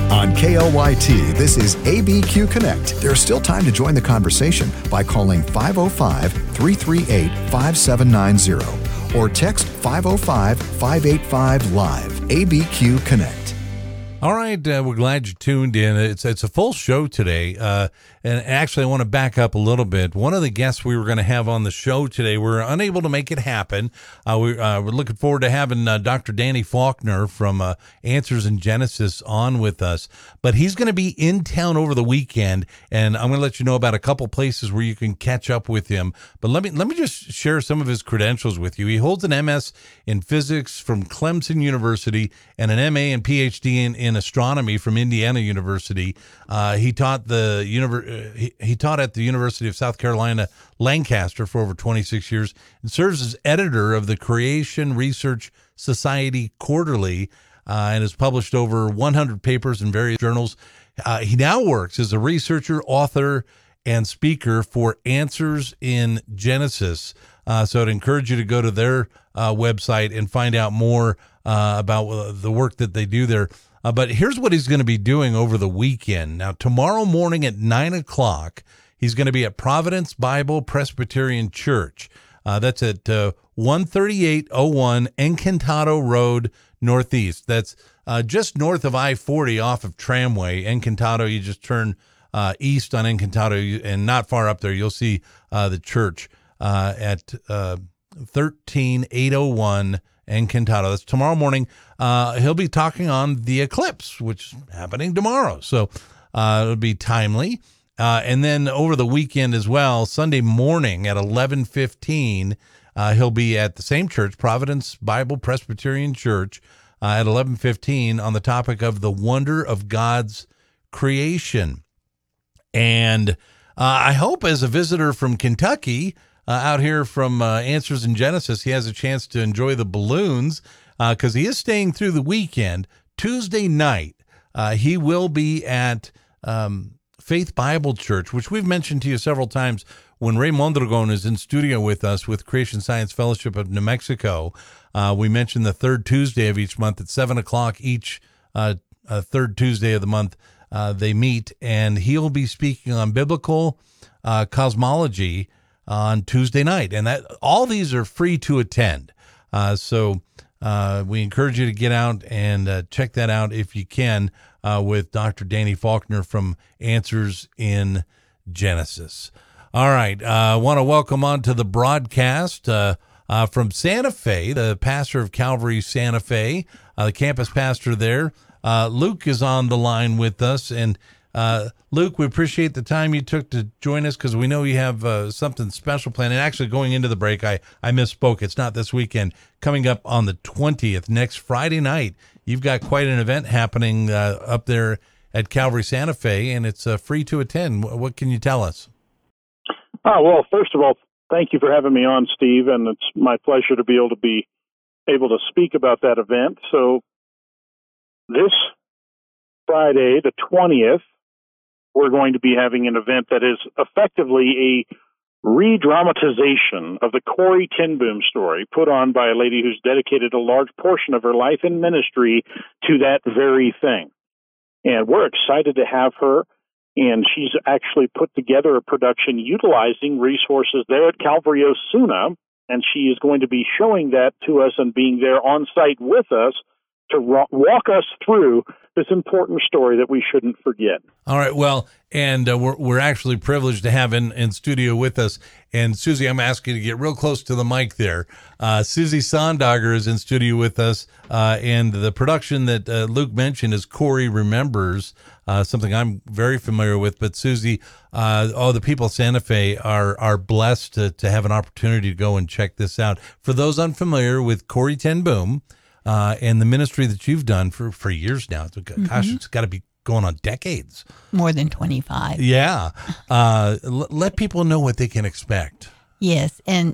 On KLYT, this is ABQ Connect. There's still time to join the conversation by calling 505-338-5790 or text 505-585-LIVE. ABQ Connect. All right, we're glad you tuned in. It's a full show today, and actually I want to back up a little bit. One of the guests we were going to have on the show today, we were unable to make it happen. We're looking forward to having Dr. Danny Faulkner from Answers in Genesis on with us, but he's going to be in town over the weekend, and I'm going to let you know about a couple places where you can catch up with him. But let me just share some of his credentials with you. He holds an MS in physics from Clemson University and an MA and PhD in astronomy from Indiana University. He taught he taught at the University of South Carolina, Lancaster for over 26 years and serves as editor of the Creation Research Society Quarterly and has published over 100 papers in various journals. He now works as a researcher, author, and speaker for Answers in Genesis. So I'd encourage you to go to their website and find out more about the work that they do there. But here's what he's going to be doing over the weekend. Now, tomorrow morning at 9 o'clock, he's going to be at Providence Bible Presbyterian Church. That's at 13801 Encantado Road Northeast. That's just north of I-40 off of Tramway. Encantado, you just turn east on Encantado, and not far up there, you'll see the church at 13801 Encantado. That's tomorrow morning. He'll be talking on the eclipse, which is happening tomorrow. So it'll be timely. And then over the weekend as well, Sunday morning at 11:15, he'll be at the same church, Providence Bible Presbyterian Church, at 11:15 on the topic of the wonder of God's creation. And I hope as a visitor from Kentucky, out here from Answers in Genesis, he has a chance to enjoy the balloons because he is staying through the weekend. Tuesday night, he will be at Faith Bible Church, which we've mentioned to you several times when Ray Mondragon is in studio with us with Creation Science Fellowship of New Mexico. We mentioned the third Tuesday of each month at 7 o'clock each third Tuesday of the month. They meet, and he'll be speaking on biblical cosmology on Tuesday night, and that all these are free to attend. So we encourage you to get out and check that out if you can with Dr. Danny Faulkner from Answers in Genesis. All right, I want to welcome on to the broadcast from Santa Fe, the pastor of Calvary Santa Fe, the campus pastor there. Luke is on the line with us, and Luke, we appreciate the time you took to join us because we know you have something special planned. And actually, going into the break, I misspoke. It's not this weekend. Coming up on the 20th, next Friday night, you've got quite an event happening up there at Calvary Santa Fe, and it's free to attend. What can you tell us? Well, first of all, thank you for having me on, Steve, and it's my pleasure to be able to speak about that event. So this Friday, the 20th, we're going to be having an event that is effectively a re-dramatization of the Corrie ten Boom story put on by a lady who's dedicated a large portion of her life and ministry to that very thing. And we're excited to have her, and she's actually put together a production utilizing resources there at Calvary Osuna, and she is going to be showing that to us and being there on site with us to walk us through this important story that we shouldn't forget. All right. Well, and we're actually privileged to have in studio with us. And Susie, I'm asking you to get real close to the mic there. Susie Sondagger is in studio with us. And the production that Luke mentioned is Corrie Remembers, something I'm very familiar with. But Susie, the people of Santa Fe are blessed to have an opportunity to go and check this out. For those unfamiliar with Corrie ten Boom, and the ministry that you've done for years now. Gosh, It's got to be going on decades. More than 25. Yeah. Let people know what they can expect. Yes. And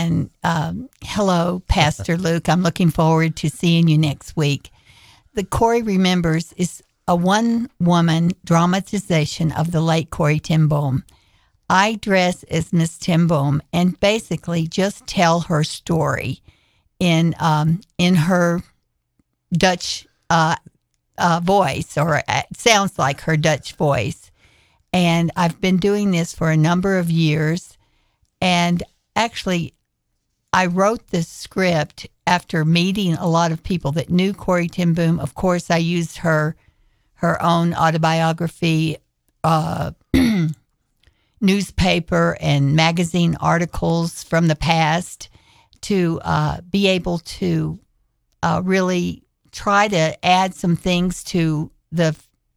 hello, Pastor Luke. I'm looking forward to seeing you next week. The Corrie Remembers is a one-woman dramatization of the late Corrie ten Boom. I dress as Miss ten Boom and basically just tell her story in her Dutch voice, or it sounds like her Dutch voice. And I've been doing this for a number of years. And actually, I wrote this script after meeting a lot of people that knew Corrie ten Boom. Of course, I used her own autobiography, newspaper and magazine articles from the past to be able to really try to add some things to the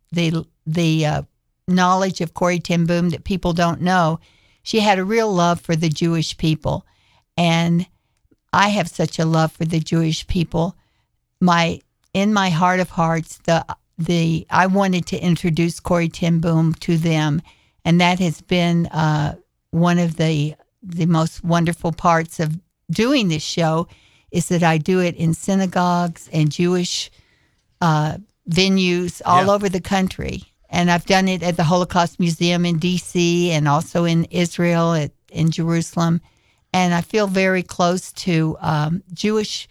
knowledge of Corrie ten Boom that people don't know. She had a real love for the Jewish people, and I have such a love for the Jewish people. In my heart of hearts, I wanted to introduce Corrie ten Boom to them, and that has been one of the most wonderful parts of doing this show, is that I do it in synagogues and Jewish venues all over the country. And I've done it at the Holocaust Museum in D.C. and also in Israel, in Jerusalem. And I feel very close to Jewish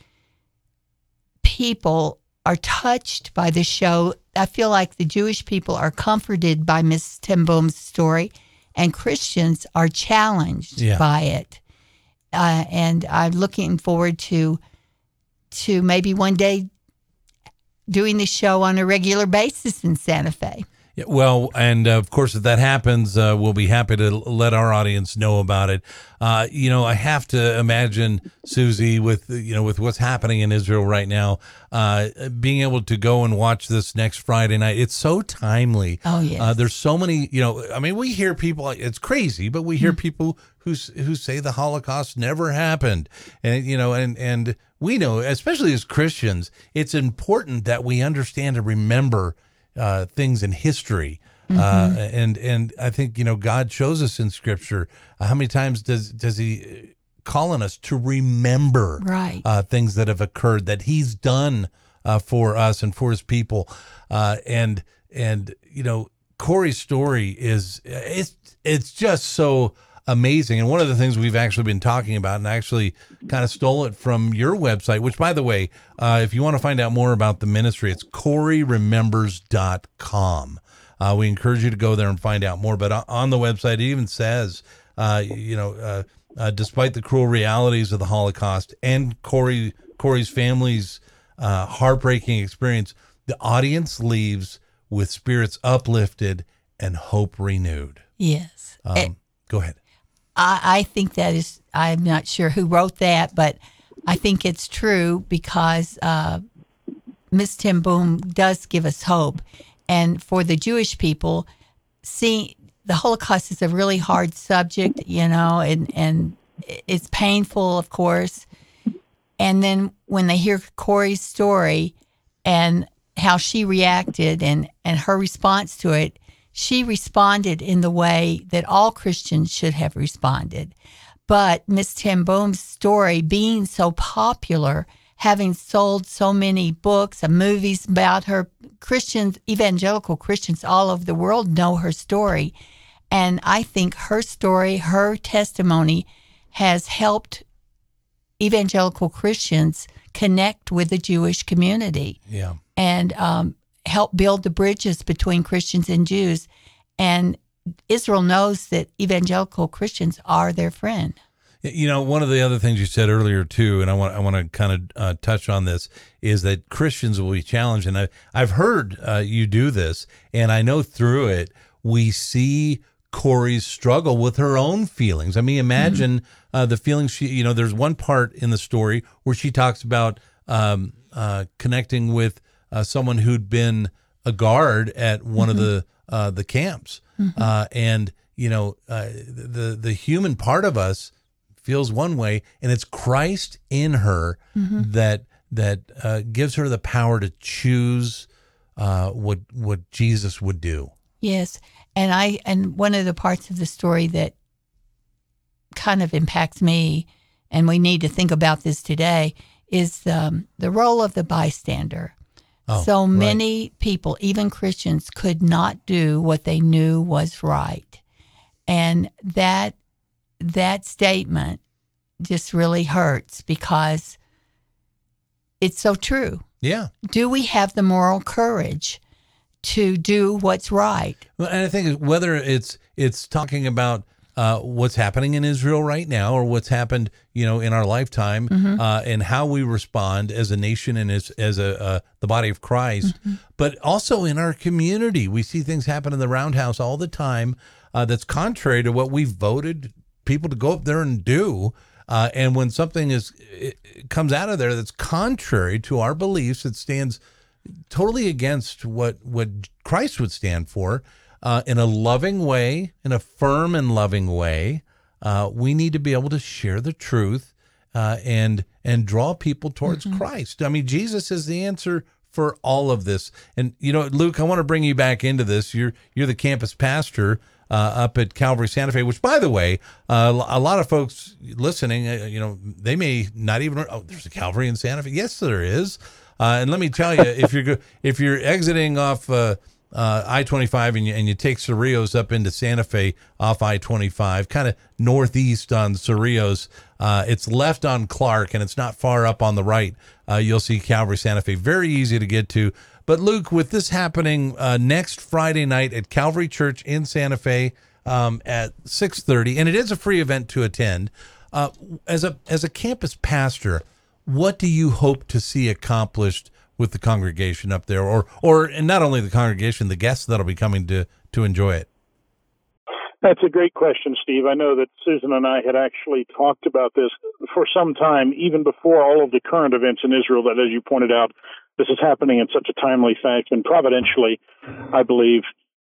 people are touched by the show. I feel like the Jewish people are comforted by Miss ten Boom's story, and Christians are challenged by it. And I'm looking forward to maybe one day doing the show on a regular basis in Santa Fe. Yeah, well, and of course, if that happens, we'll be happy to let our audience know about it. I have to imagine, Susie, with what's happening in Israel right now, being able to go and watch this next Friday night. It's so timely. Oh, yes. There's so many, we hear people, it's crazy, but we hear people who say the Holocaust never happened. And, and we know, especially as Christians, it's important that we understand and remember things in history. And I think, God shows us in Scripture, how many times does he call on us to remember things that have occurred, that he's done for us and for his people. And Corrie's story it's just so amazing. And one of the things we've actually been talking about, and I actually kind of stole it from your website, which, by the way, if you want to find out more about the ministry, it's CorrieRemembers.com. We encourage you to go there and find out more. But on the website, it even says, despite the cruel realities of the Holocaust and Corrie's family's heartbreaking experience, the audience leaves with spirits uplifted and hope renewed. Yes. Go ahead. I think that is, I'm not sure who wrote that, but I think it's true because Miss ten Boom does give us hope. And for the Jewish people, the Holocaust is a really hard subject, and it's painful, of course. And then when they hear Corrie's story and how she reacted and her response to it, she responded in the way that all Christians should have responded. But Miss ten Boom's story being so popular, having sold so many books and movies about her, Christians, evangelical Christians all over the world know her story. And I think her story, her testimony has helped evangelical Christians connect with the Jewish community. Yeah. And help build the bridges between Christians and Jews. And Israel knows that evangelical Christians are their friend. One of the other things you said earlier too, and I want to kind of touch on this, is that Christians will be challenged. And I've heard you do this, and I know through it we see Corrie's struggle with her own feelings. I mean, imagine the feelings she. There's one part in the story where she talks about connecting with someone who'd been a guard at one of the camps, and the human part of us feels one way, and it's Christ in her that gives her the power to choose what Jesus would do. Yes, and one of the parts of the story that kind of impacts me, and we need to think about this today, is the role of the bystander. So many people, even Christians, could not do what they knew was right. And that statement just really hurts because it's so true. Yeah. Do we have the moral courage to do what's right? Well, and I think whether it's talking about what's happening in Israel right now, or what's happened, in our lifetime, and how we respond as a nation and as the body of Christ, but also in our community. We see things happen in the Roundhouse all the time that's contrary to what we voted people to go up there and do. And when something comes out of there that's contrary to our beliefs, it stands totally against what Christ would stand for, in a loving way, in a firm and loving way. We need to be able to share the truth and draw people towards Christ. I mean, Jesus is the answer for all of this. And Luke, I want to bring you back into this. You're the campus pastor up at Calvary Santa Fe, which, by the way, a lot of folks listening, they may not even know, oh, there's a Calvary in Santa Fe. Yes, there is. And let me tell you, if you're exiting off I-25 and you take Cerrillos up into Santa Fe off I-25, kind of northeast on Cerrillos, it's left on Clark, and it's not far up on the right. You'll see Calvary Santa Fe. Very easy to get to. But Luke, with this happening next Friday night at Calvary Church in Santa Fe at 6:30, and it is a free event to attend. As a campus pastor, what do you hope to see accomplished with the congregation up there, or and not only the congregation, the guests that'll be coming to enjoy it? That's a great question, Steve. I know that Susan and I had actually talked about this for some time, even before all of the current events in Israel, that, as you pointed out, this is happening in such a timely fashion. Providentially, I believe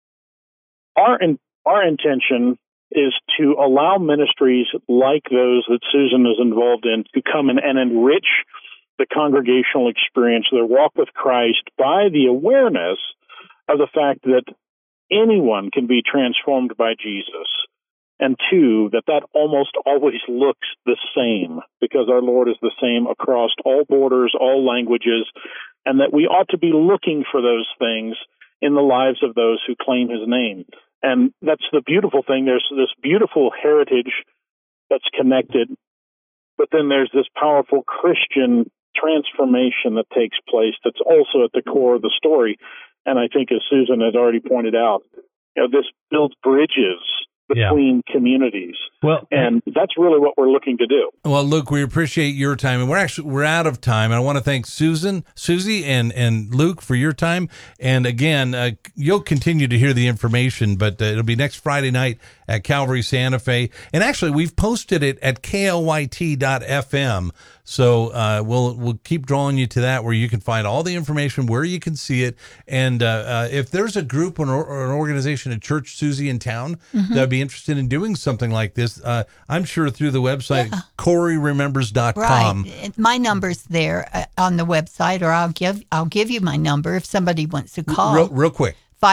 our intention is to allow ministries like those that Susan is involved in to come in and enrich the congregational experience, their walk with Christ, by the awareness of the fact that anyone can be transformed by Jesus, and two, that almost always looks the same, because our Lord is the same across all borders, all languages, and that we ought to be looking for those things in the lives of those who claim his name. And that's the beautiful thing. There's this beautiful heritage that's connected, but then there's this powerful Christian transformation that takes place that's also at the core of the story. And I think, as Susan has already pointed out, this builds bridges between communities. Well, and that's really what we're looking to do. Well, Luke, we appreciate your time, and we're out of time. I want to thank Susie, and Luke for your time. And again, you'll continue to hear the information, but it'll be next Friday night at Calvary Santa Fe. And actually, we've posted it at KLYT.FM. So we'll keep drawing you to that, where you can find all the information, where you can see it. And if there's a group or an organization, a church, Susie, in town that would be interested in doing something like this, I'm sure through the website, CoreyRemembers.com. Right. My number's there on the website, or I'll give you my number if somebody wants to call. Real quick.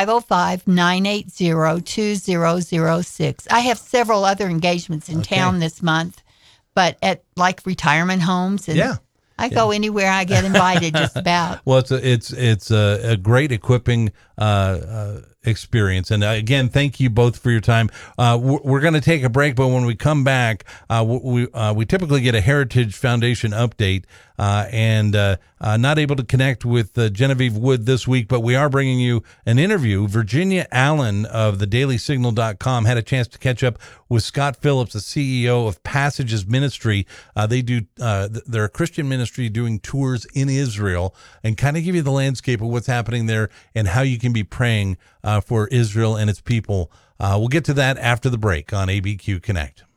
505-980-2006. I have several other engagements in town this month, but at retirement homes, and I go anywhere I get invited, just about. Well, it's a great equipping experience. And again, thank you both for your time. We're going to take a break, but when we come back, we typically get a Heritage Foundation update, and not able to connect with Genevieve Wood this week, but we are bringing you an interview. Virginia Allen of thedailysignal.com had a chance to catch up with Scott Phillips, the CEO of Passages Ministry. They're a Christian ministry doing tours in Israel, and kind of give you the landscape of what's happening there and how you can be praying for Israel and its people. We'll get to that after the break on ABQ Connect.